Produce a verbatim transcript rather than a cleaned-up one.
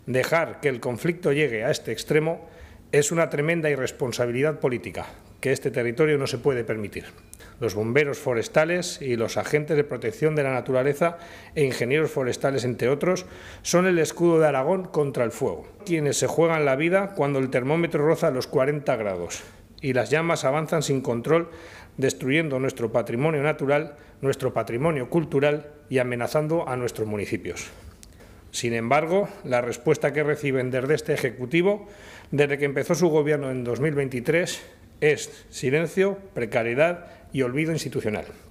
Dejar que el conflicto llegue a este extremo es una tremenda irresponsabilidad política que este territorio no se puede permitir. Los bomberos forestales y los agentes de protección de la naturaleza e ingenieros forestales, entre otros, son el escudo de Aragón contra el fuego, quienes se juegan la vida cuando el termómetro roza los cuarenta grados y las llamas avanzan sin control, destruyendo nuestro patrimonio natural, nuestro patrimonio cultural y amenazando a nuestros municipios. Sin embargo, la respuesta que reciben desde este Ejecutivo, desde que empezó su Gobierno en dos mil veintitrés, es silencio, precariedad y olvido institucional.